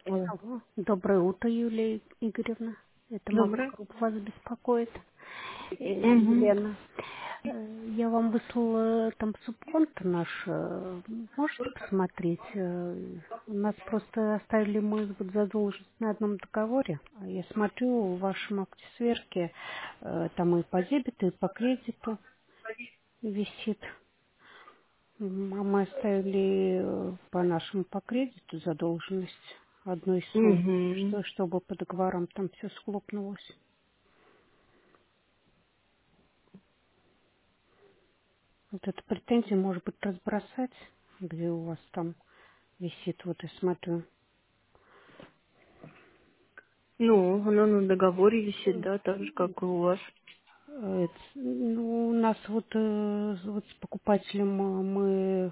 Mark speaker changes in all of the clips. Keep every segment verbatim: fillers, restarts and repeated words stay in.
Speaker 1: Алло.
Speaker 2: Алло. Доброе утро, Юлия Игоревна. Это мама
Speaker 1: Доброе.
Speaker 2: группа вас беспокоит. Э,
Speaker 1: Угу.
Speaker 2: Елена, э, я вам выслала там субконт наш. э, Можете посмотреть? Э, У нас просто оставили мы вот задолженность на одном договоре. А Я смотрю, в вашем акте сверки э, там и по дебету, и по кредиту висит. М, А мы оставили э, по нашему по кредиту задолженность одной суммы,
Speaker 1: Угу.
Speaker 2: что, чтобы по договорам там все схлопнулось. Вот эту претензию, может быть, разбросать, где у вас там висит, вот и смотрю.
Speaker 1: Ну, оно на договоре висит, да, так же, как и у вас.
Speaker 2: Э, это, ну, у нас вот, э, вот с покупателем э, мы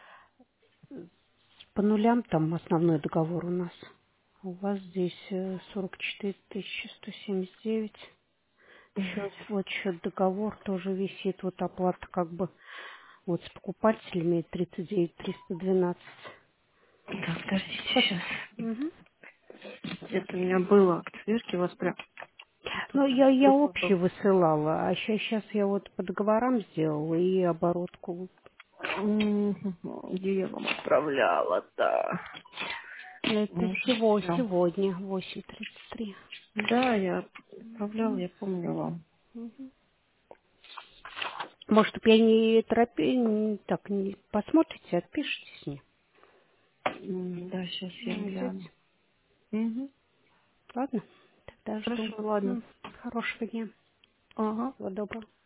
Speaker 2: по нулям, там основной договор у нас. У вас здесь э, сорок четыре тысячи сто семьдесят девять. Счет, вот счет договор тоже висит, вот оплата как бы вот с покупателями тридцать девять триста двенадцать.
Speaker 1: Так, подождите
Speaker 2: Пос-
Speaker 1: сейчас.
Speaker 2: Мгм.
Speaker 1: Где-то у меня было акт сверки, у вас прям тут
Speaker 2: Ну, я, я
Speaker 1: выпал.
Speaker 2: общий высылала, а сейчас я вот по договорам сделала и оборотку.
Speaker 1: Мгм. Где я вам отправляла, да.
Speaker 2: Это
Speaker 1: Ну, уже
Speaker 2: всего
Speaker 1: все.
Speaker 2: сегодня восемь тридцать три.
Speaker 1: Да, я отправляла, я помню вам.
Speaker 2: Может, я не торопи, так, не посмотрите, отпишитесь мне.
Speaker 1: М, Да, сейчас я гляну.
Speaker 2: Найдете.
Speaker 1: Угу.
Speaker 2: Ладно, тогда жду.
Speaker 1: Хорошо, ладно.
Speaker 2: М, Хорошего дня.
Speaker 1: Ага.
Speaker 2: Всего доброго.